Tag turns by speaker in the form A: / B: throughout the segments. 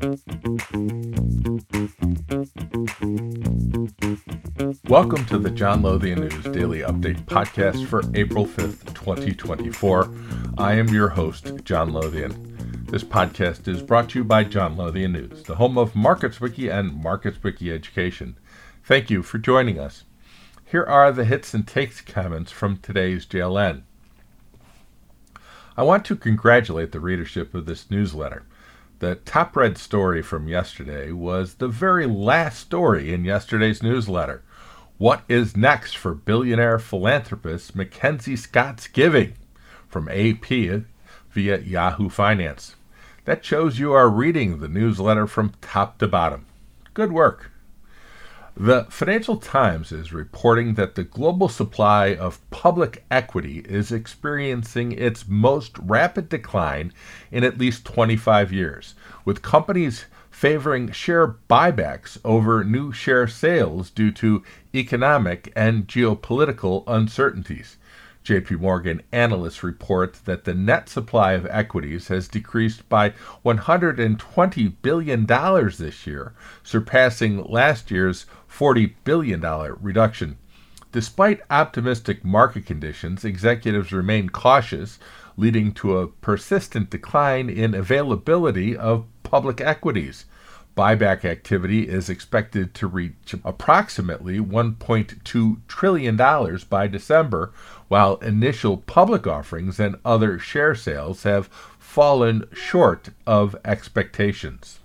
A: Welcome to the John Lothian News Daily Update podcast for April 5th, 2024. I am your host, John Lothian. This podcast is brought to you by John Lothian News, the home of MarketsWiki and MarketsWiki Education. Thank you for joining us. Here are the hits and takes comments from today's JLN. I want to congratulate the readership of this newsletter. The top read story from yesterday was the very last story in yesterday's newsletter. What is next for billionaire philanthropist Mackenzie Scott's giving? From AP via Yahoo Finance. That shows you are reading the newsletter from top to bottom. Good work. The Financial Times is reporting that the global supply of public equity is experiencing its most rapid decline in at least 25 years, with companies favoring share buybacks over new share sales due to economic and geopolitical uncertainties. J.P. Morgan analysts report that the net supply of equities has decreased by $120 billion this year, surpassing last year's $40 billion reduction. Despite optimistic market conditions, executives remain cautious, leading to a persistent decline in availability of public equities. Buyback activity is expected to reach approximately $1.2 trillion by December, while initial public offerings and other share sales have fallen short of expectations.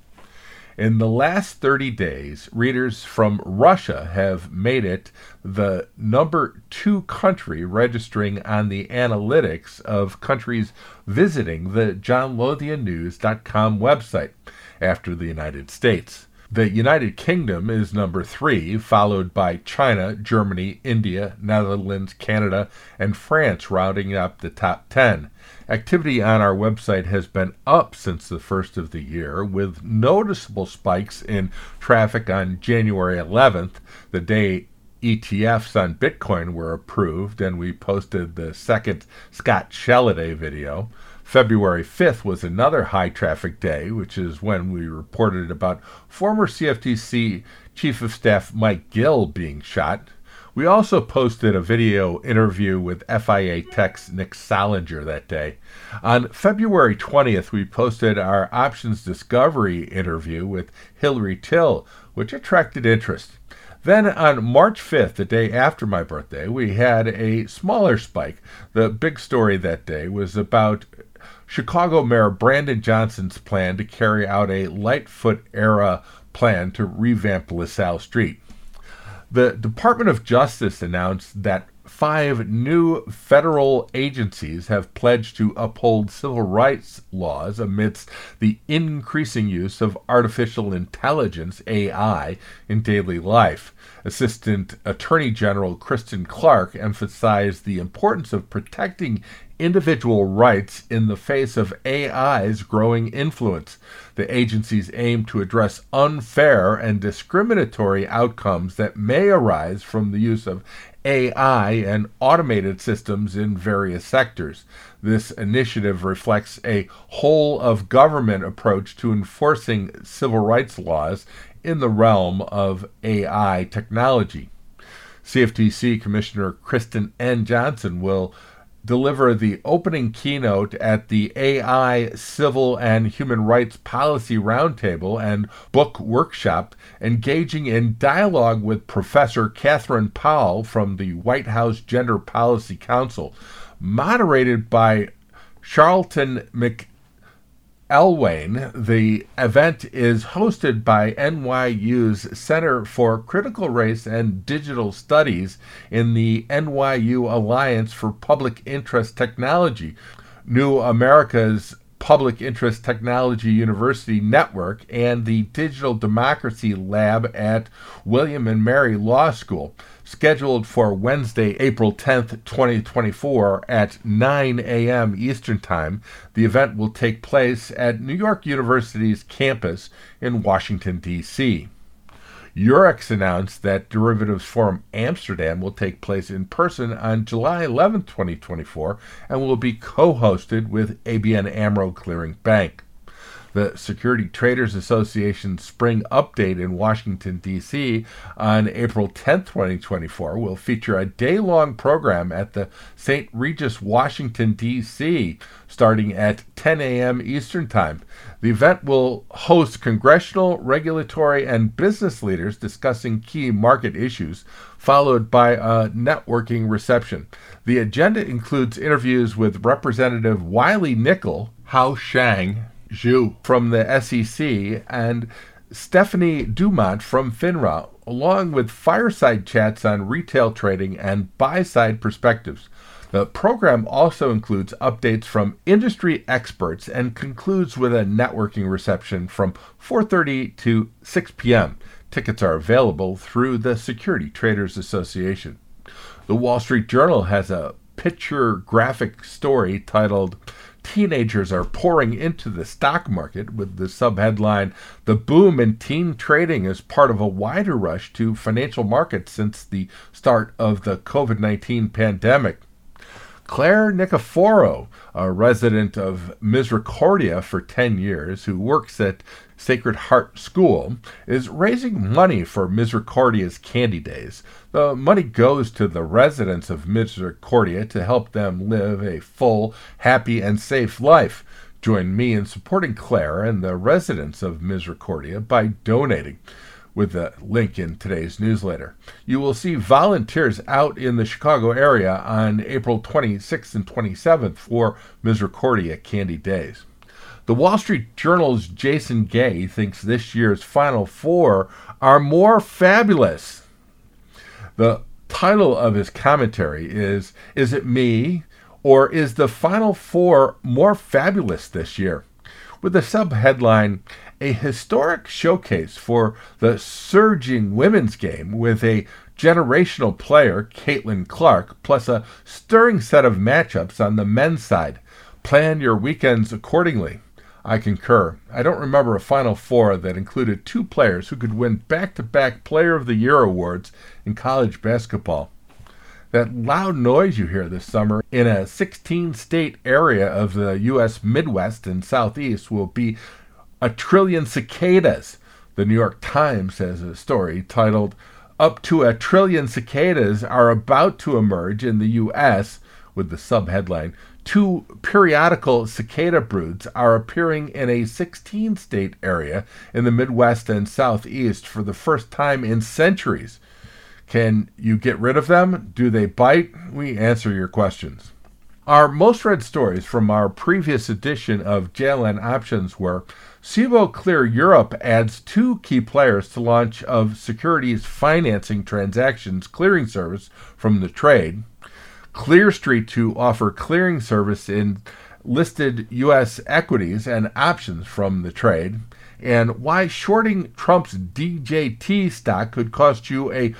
A: In the last 30 days, readers from Russia have made it the number 2 country registering on the analytics of countries visiting the johnlothiannews.com website, after the United States. The United Kingdom is number 3, followed by China, Germany, India, Netherlands, Canada, and France rounding up the top 10. Activity on our website has been up since the first of the year, with noticeable spikes in traffic on January 11th, the day ETFs on Bitcoin were approved, and we posted the second Scott Shelley video. February 5th was another high-traffic day, which is when we reported about former CFTC Chief of Staff Mike Gill being shot. We also posted a video interview with FIA Tech's Nick Solinger that day. On February 20th, we posted our Options Discovery interview with Hillary Till, which attracted interest. Then on March 5th, the day after my birthday, we had a smaller spike. The big story that day was about Chicago Mayor Brandon Johnson's plan to carry out a Lightfoot-era plan to revamp LaSalle Street. The Department of Justice announced that 5 new federal agencies have pledged to uphold civil rights laws amidst the increasing use of artificial intelligence, AI, in daily life. Assistant Attorney General Kristen Clarke emphasized the importance of protecting individual rights in the face of AI's growing influence. The agencies aim to address unfair and discriminatory outcomes that may arise from the use of AI and automated systems in various sectors. This initiative reflects a whole-of-government approach to enforcing civil rights laws in the realm of AI technology. CFTC Commissioner Kristen N. Johnson will deliver the opening keynote at the AI Civil and Human Rights Policy Roundtable and Book Workshop, engaging in dialogue with Professor Catherine Powell from the White House Gender Policy Council, moderated by Charlton McElwain. The event is hosted by NYU's Center for Critical Race and Digital Studies in the NYU Alliance for Public Interest Technology, New America's Public Interest Technology University Network, and the Digital Democracy Lab at William & Mary Law School. Scheduled for Wednesday, April 10th, 2024 at 9 a.m. Eastern Time, the event will take place at New York University's campus in Washington, D.C. Eurex announced that Derivatives Forum Amsterdam will take place in person on July 11, 2024, and will be co-hosted with ABN AMRO Clearing Bank. The Security Traders Association Spring Update in Washington, D.C. on April 10, 2024 will feature a day-long program at the St. Regis, Washington, D.C., starting at 10 a.m. Eastern Time. The event will host congressional, regulatory, and business leaders discussing key market issues, followed by a networking reception. The agenda includes interviews with Representative Wiley Nickel, Hao Shang Zhu from the SEC, and Stephanie Dumont from FINRA, along with fireside chats on retail trading and buy-side perspectives. The program also includes updates from industry experts and concludes with a networking reception from 4:30 to 6 p.m. Tickets are available through the Security Traders Association. The Wall Street Journal has a picture graphic story titled "Teenagers Are Pouring into the Stock Market," with the subheadline, "The boom in teen trading is part of a wider rush to financial markets since the start of the COVID-19 pandemic." Claire Nicoforo, a resident of Misericordia for 10 years who works at Sacred Heart School, is raising money for Misericordia's Candy Days. The money goes to the residents of Misericordia to help them live a full, happy, and safe life. Join me in supporting Claire and the residents of Misericordia by donating with the link in today's newsletter. You will see volunteers out in the Chicago area on April 26th and 27th for Misericordia Candy Days. The Wall Street Journal's Jason Gay thinks this year's Final Four are more fabulous. The title of his commentary is it me, or is the Final Four more fabulous this year? With the subheadline, "A historic showcase for the surging women's game with a generational player, Caitlin Clark, plus a stirring set of matchups on the men's side. Plan your weekends accordingly." I concur. I don't remember a Final Four that included two players who could win back-to-back Player of the Year awards in college basketball. That loud noise you hear this summer in a 16-state area of the U.S. Midwest and Southeast will be a trillion cicadas. The New York Times has a story titled, "Up to a trillion cicadas are about to emerge in the U.S., with the subheadline, "Two periodical cicada broods are appearing in a 16-state area in the Midwest and Southeast for the first time in centuries. Can you get rid of them? Do they bite? We answer your questions." Our most read stories from our previous edition of JLN Options were Cboe Clear Europe adds two key players to launch of securities financing transactions clearing service from the trade, ClearStreet to offer clearing service in listed U.S. equities and options from the trade, and why shorting Trump's DJT stock could cost you a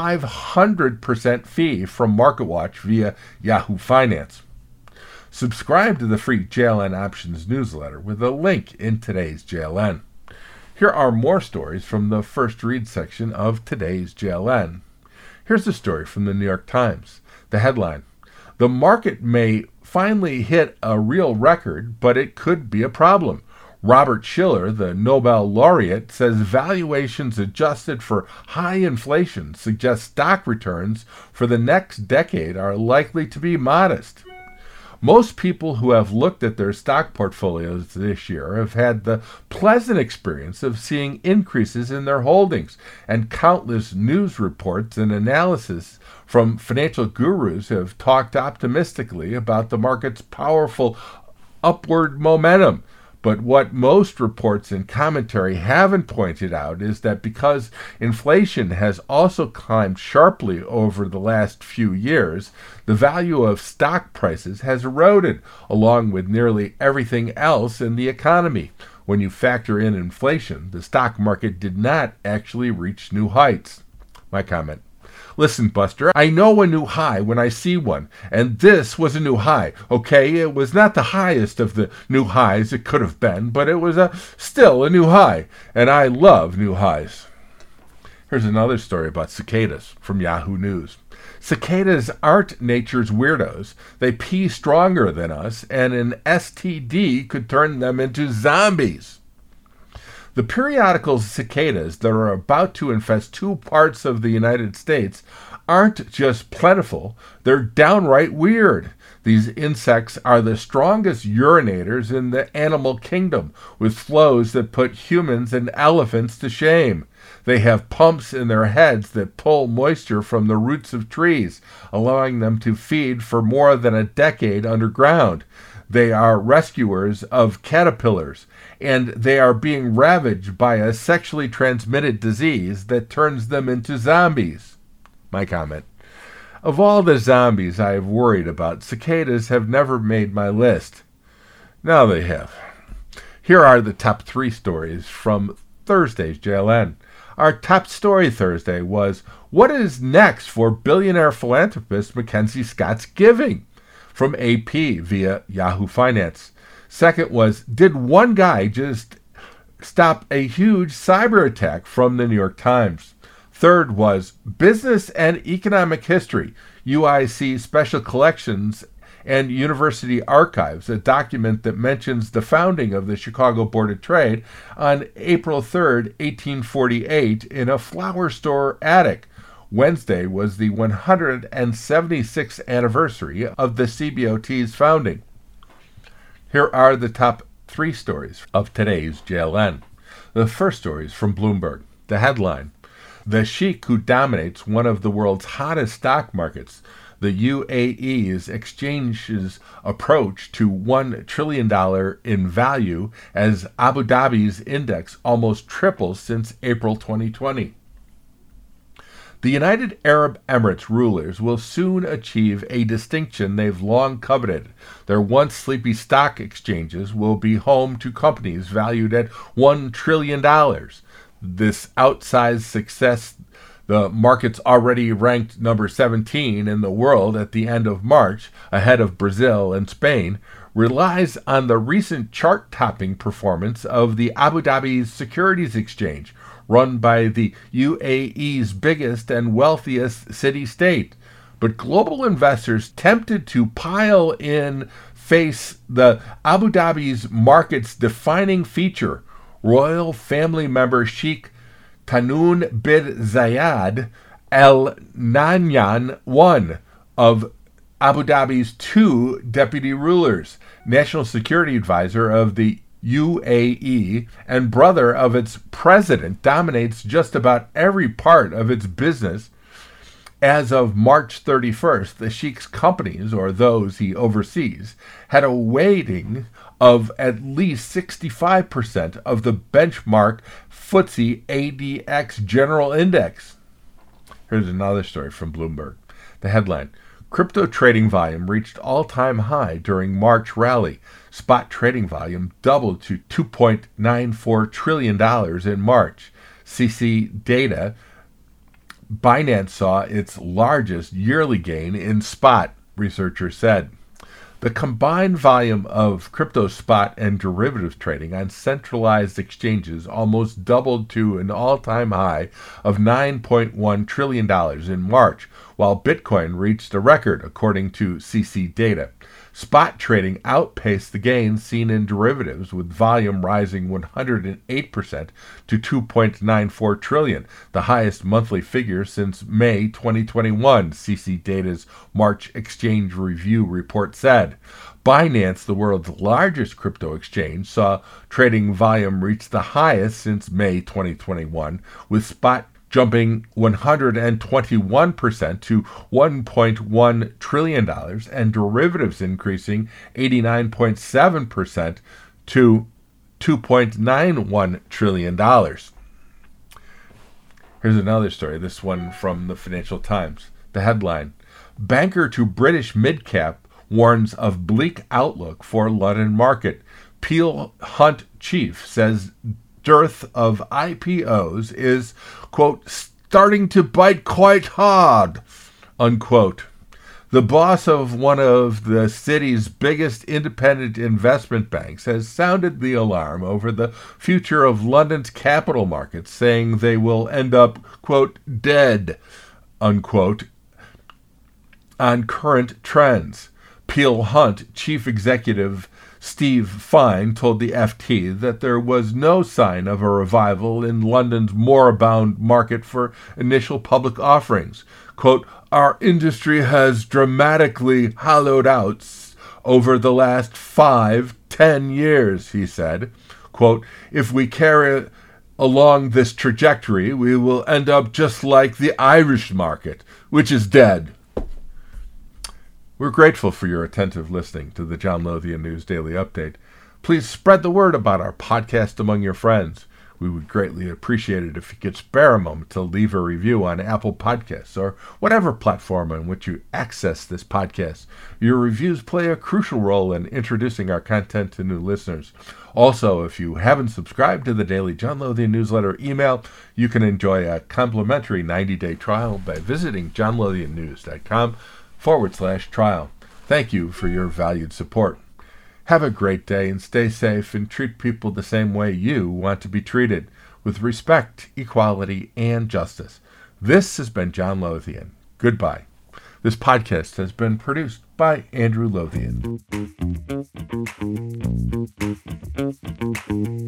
A: 500% fee from MarketWatch via Yahoo Finance. Subscribe to the free JLN Options newsletter with a link in today's JLN. Here are more stories from the first read section of today's JLN. Here's a story from the New York Times. The headline, "The market may finally hit a real record, but it could be a problem. Robert Shiller, the Nobel laureate, says valuations adjusted for high inflation suggest stock returns for the next decade are likely to be modest." Most people who have looked at their stock portfolios this year have had the pleasant experience of seeing increases in their holdings, and countless news reports and analysis from financial gurus have talked optimistically about the market's powerful upward momentum. But what most reports and commentary haven't pointed out is that because inflation has also climbed sharply over the last few years, the value of stock prices has eroded, along with nearly everything else in the economy. When you factor in inflation, the stock market did not actually reach new heights. My comment. Listen, Buster, I know a new high when I see one, and this was a new high. Okay, it was not the highest of the new highs it could have been, but it was still a new high, and I love new highs. Here's another story about cicadas from Yahoo News. Cicadas aren't nature's weirdos. They pee stronger than us, and an STD could turn them into zombies. The periodical cicadas that are about to infest 2 parts of the United States aren't just plentiful, they're downright weird. These insects are the strongest urinators in the animal kingdom, with flows that put humans and elephants to shame. They have pumps in their heads that pull moisture from the roots of trees, allowing them to feed for more than a decade underground. They are rescuers of caterpillars, and they are being ravaged by a sexually transmitted disease that turns them into zombies. My comment. Of all the zombies I have worried about, cicadas have never made my list. Now they have. Here are the top 3 stories from Thursday's JLN. Our top story Thursday was, what is next for billionaire philanthropist Mackenzie Scott's giving? From AP via Yahoo Finance. Second was, did one guy just stop a huge cyber attack? From the New York Times. Third was, Business and Economic History, UIC Special Collections and University Archives, a document that mentions the founding of the Chicago Board of Trade on April 3rd, 1848, in a flower store attic. Wednesday was the 176th anniversary of the CBOT's founding. Here are the top 3 stories of today's JLN. The first story is from Bloomberg. The headline, the sheik who dominates one of the world's hottest stock markets, the UAE's exchange's approach to $1 trillion in value as Abu Dhabi's index almost triples since April 2020. The United Arab Emirates rulers will soon achieve a distinction they've long coveted. Their once sleepy stock exchanges will be home to companies valued at $1 trillion. This outsized success, the market's already ranked number 17 in the world at the end of March, ahead of Brazil and Spain, relies on the recent chart-topping performance of the Abu Dhabi Securities Exchange, run by the UAE's biggest and wealthiest city-state. But global investors tempted to pile in face the Abu Dhabi's market's defining feature, royal family member Sheikh Tahnoon bin Zayed Al Nahyan I of Abu Dhabi's 2 deputy rulers, national security advisor of the UAE and brother of its president, dominates just about every part of its business. As of March 31st, the Sheikh's companies, or those he oversees, had a weighting of at least 65% of the benchmark FTSE ADX General Index. Here's another story from Bloomberg. The headline, crypto trading volume reached all-time high during March rally. Spot trading volume doubled to $2.94 trillion in March. CC data, Binance saw its largest yearly gain in spot, researchers said. The combined volume of crypto spot and derivatives trading on centralized exchanges almost doubled to an all-time high of $9.1 trillion in March, while Bitcoin reached a record, according to CC data. Spot trading outpaced the gains seen in derivatives, with volume rising 108% to $2.94 trillion, the highest monthly figure since May 2021, CC Data's March Exchange Review report said. Binance, the world's largest crypto exchange, saw trading volume reach the highest since May 2021, with spot jumping 121% to $1.1 trillion, and derivatives increasing 89.7% to $2.91 trillion. Here's another story, this one from the Financial Times. The headline, banker to British midcap warns of bleak outlook for London market. Peel Hunt chief says dearth of IPOs is, quote, starting to bite quite hard, unquote. The boss of one of the city's biggest independent investment banks has sounded the alarm over the future of London's capital markets, saying they will end up, quote, dead, unquote, on current trends. Peel Hunt, chief executive, Steve Fine told the FT that there was no sign of a revival in London's moribund market for initial public offerings. Quote, "Our industry has dramatically hollowed out over the last 5-10 years, he said. Quote, "If we carry along this trajectory, we will end up just like the Irish market, which is dead." We're grateful for your attentive listening to the John Lothian News Daily Update. Please spread the word about our podcast among your friends. We would greatly appreciate it if you could spare a moment to leave a review on Apple Podcasts or whatever platform on which you access this podcast. Your reviews play a crucial role in introducing our content to new listeners. Also, if you haven't subscribed to the Daily John Lothian Newsletter email, you can enjoy a complimentary 90-day trial by visiting johnlothiannews.com/trial. Thank you for your valued support. Have a great day and stay safe and treat people the same way you want to be treated, with respect, equality, and justice. This has been John Lothian. Goodbye. This podcast has been produced by Andrew Lothian.